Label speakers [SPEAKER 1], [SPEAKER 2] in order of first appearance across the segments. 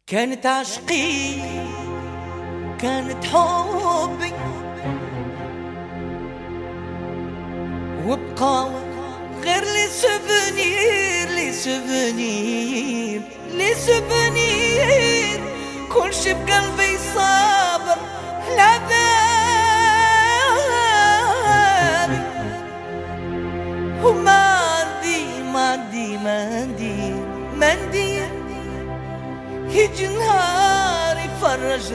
[SPEAKER 1] كانت عشقي كانت حبي وبقى غير لي سوفونير كل شي بقلبي صابر العذاب وما عندي يجي نهار يفرج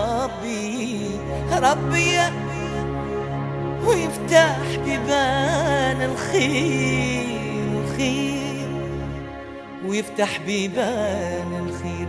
[SPEAKER 1] ربي ويفتح بيبان الخير ويفتح بيبان الخير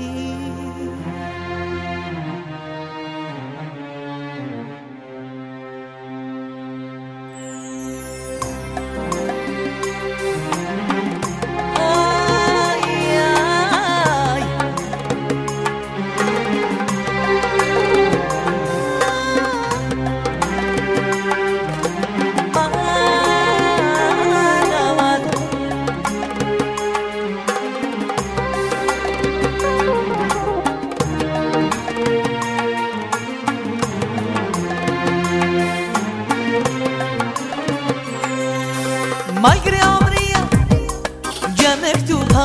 [SPEAKER 1] ما يجري عمري جا مكتوبها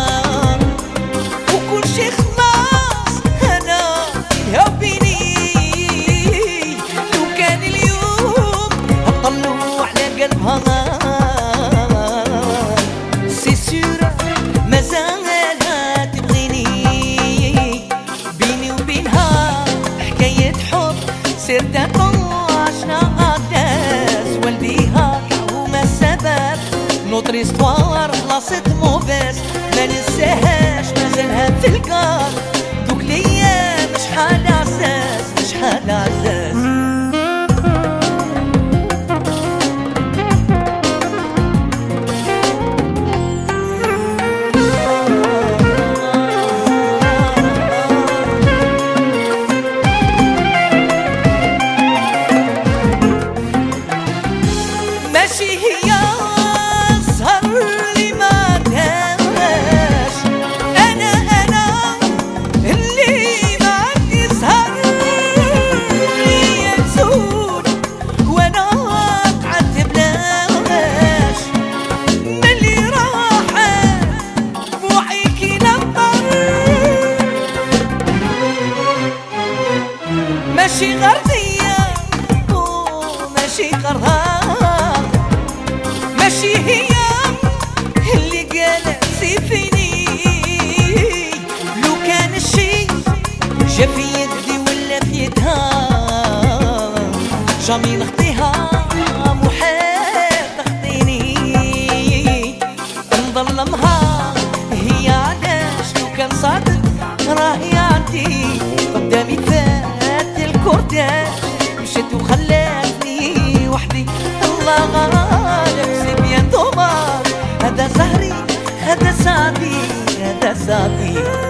[SPEAKER 1] وكل شي خلاص انا يا بيني لو كان اليوم اطلوا على قلبها سي سور مازالها تبغيني بيني وبينها حكاية حب صرت عشنا عداس والديها نوتر استوار خلصت موفيس ما ننساهاش مازالها في القار دوك ليام شحال عزاز ماشي هي ماشي غردية وماشي قرها ماشي هي اللي قالت سيفيني لو كان الشي جا في يدي ولا في يدها جامي نخطيها محال تخطيني نظلمها هي علاش لو كان صادق راهي عندي قدامي مشيت وخلاتني وحدي الله غالب سي بيان دومار هذا زهري هذا سعدي